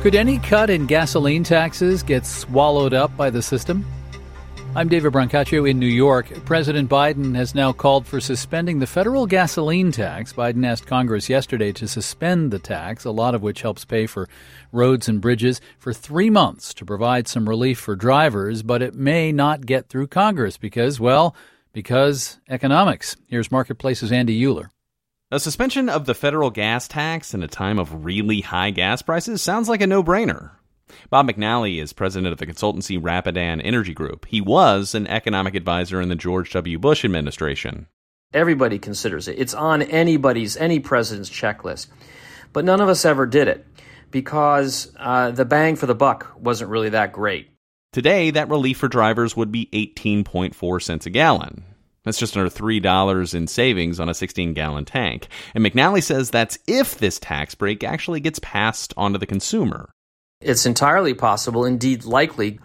Could any cut in gasoline taxes get swallowed up by the system? I'm David Brancaccio in New York. President Biden has now called for suspending the federal gasoline tax. Biden asked Congress yesterday to suspend the tax, a lot of which helps pay for roads and bridges, for 3 months to provide some relief for drivers. But it may not get through Congress because economics. Here's Marketplace's Andy Euler. A suspension of the federal gas tax in a time of really high gas prices sounds like a no-brainer. Bob McNally is president of the consultancy Rapidan Energy Group. He was an economic advisor in the George W. Bush administration. Everybody considers it. It's on any president's checklist. But none of us ever did it because the bang for the buck wasn't really that great. Today, that relief for drivers would be 18.4 cents a gallon. That's just under $3 in savings on a 16-gallon tank. And McNally says that's if this tax break actually gets passed on to the consumer. It's entirely possible, indeed likely,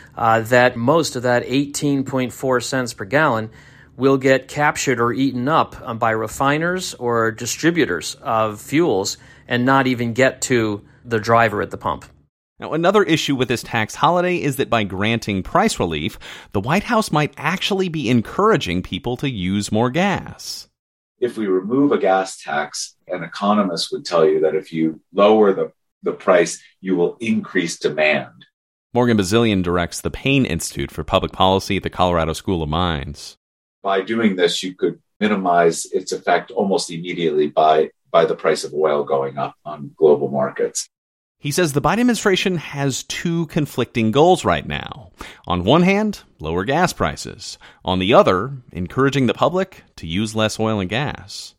that most of that 18.4 cents per gallon will get captured or eaten up by refiners or distributors of fuels and not even get to the driver at the pump. Now, another issue with this tax holiday is that by granting price relief, the White House might actually be encouraging people to use more gas. If we remove a gas tax, an economist would tell you that if you lower the price, you will increase demand. Morgan Bazilian directs the Payne Institute for Public Policy at the Colorado School of Mines. By doing this, you could minimize its effect almost immediately by the price of oil going up on global markets. He says the Biden administration has two conflicting goals right now. On one hand, lower gas prices. On the other, encouraging the public to use less oil and gas.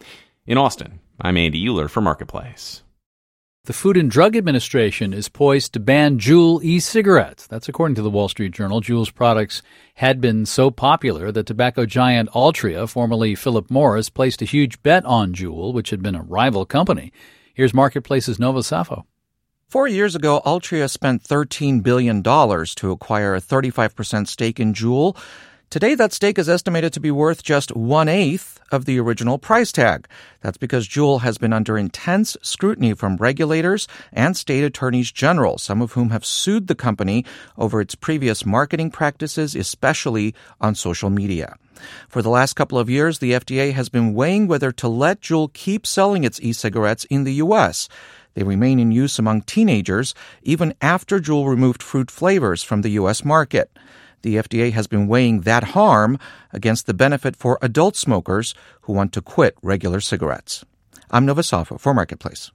In Austin, I'm Andy Euler for Marketplace. The Food and Drug Administration is poised to ban Juul e-cigarettes. That's according to the Wall Street Journal. Juul's products had been so popular that tobacco giant Altria, formerly Philip Morris, placed a huge bet on Juul, which had been a rival company. Here's Marketplace's Nova Safo. 4 years ago, Altria spent $13 billion to acquire a 35% stake in Juul. Today, that stake is estimated to be worth just 1/8 of the original price tag. That's because Juul has been under intense scrutiny from regulators and state attorneys general, some of whom have sued the company over its previous marketing practices, especially on social media. For the last couple of years, the FDA has been weighing whether to let Juul keep selling its e-cigarettes in the U.S. They remain in use among teenagers even after Juul removed fruit flavors from the U.S. market. The FDA has been weighing that harm against the benefit for adult smokers who want to quit regular cigarettes. I'm Nova Safo for Marketplace.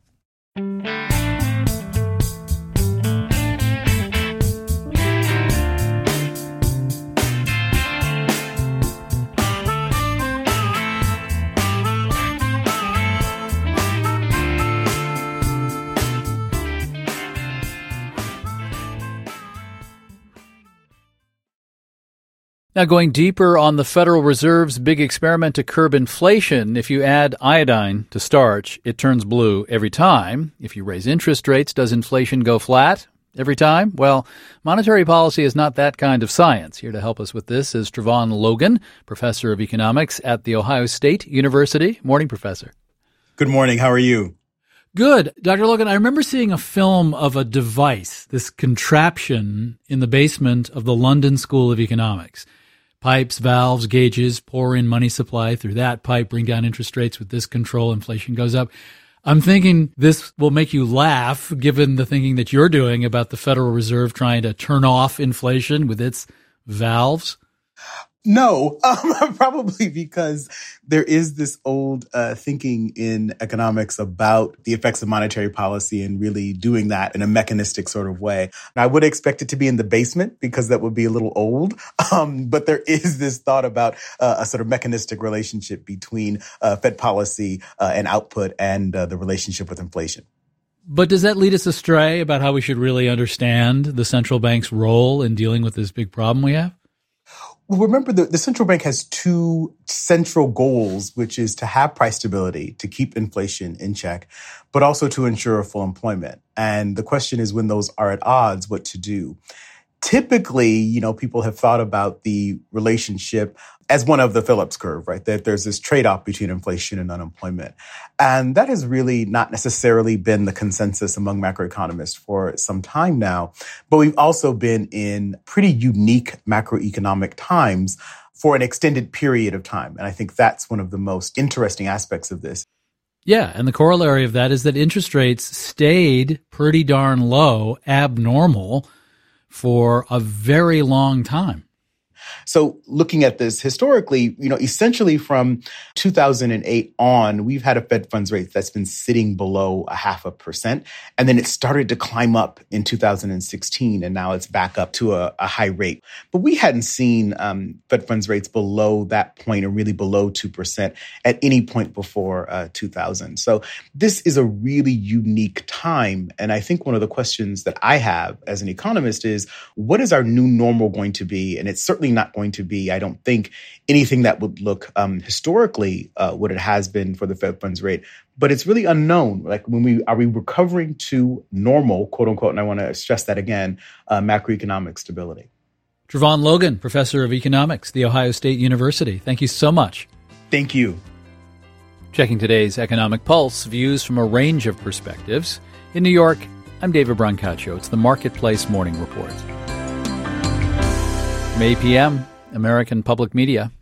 Now, going deeper on the Federal Reserve's big experiment to curb inflation, if you add iodine to starch, it turns blue every time. If you raise interest rates, does inflation go flat every time? Well, monetary policy is not that kind of science. Here to help us with this is Trevon Logan, professor of economics at The Ohio State University. Morning, Professor. Good morning. How are you? Good. Dr. Logan, I remember seeing a film of a device, this contraption in the basement of the London School of Economics. Pipes, valves, gauges, pour in money supply through that pipe, bring down interest rates with this control, inflation goes up. I'm thinking this will make you laugh, given the thinking that you're doing about the Federal Reserve trying to turn off inflation with its valves. No, probably because there is this old thinking in economics about the effects of monetary policy and really doing that in a mechanistic sort of way. And I would expect it to be in the basement because that would be a little old. But there is this thought about a sort of mechanistic relationship between Fed policy and output and the relationship with inflation. But does that lead us astray about how we should really understand the central bank's role in dealing with this big problem we have? Well, remember, the central bank has two central goals, which is to have price stability, to keep inflation in check, but also to ensure full employment. And the question is, when those are at odds, what to do. typically, people have thought about the relationship as one of the Phillips curve, right? That there's this trade-off between inflation and unemployment. And that has really not necessarily been the consensus among macroeconomists for some time now. But we've also been in pretty unique macroeconomic times for an extended period of time. And I think that's one of the most interesting aspects of this. Yeah, and the corollary of that is that interest rates stayed pretty darn low, abnormal, for a very long time. So looking at this historically, essentially from 2008 on, we've had a Fed funds rate that's been sitting below 0.5%. And then it started to climb up in 2016, and now it's back up to a high rate. But we hadn't seen Fed funds rates below that point, or really below 2% at any point before 2000. So this is a really unique time. And I think one of the questions that I have as an economist is, what is our new normal going to be? And it's certainly not going to be, I don't think, anything that would look historically what it has been for the Fed funds rate. But it's really unknown. Like, are we recovering to normal, quote unquote, and I want to stress that again, macroeconomic stability. Trevon Logan, professor of economics, The Ohio State University. Thank you so much. Thank you. Checking today's Economic Pulse, views from a range of perspectives. In New York, I'm David Brancaccio. It's the Marketplace Morning Report. From APM, American Public Media,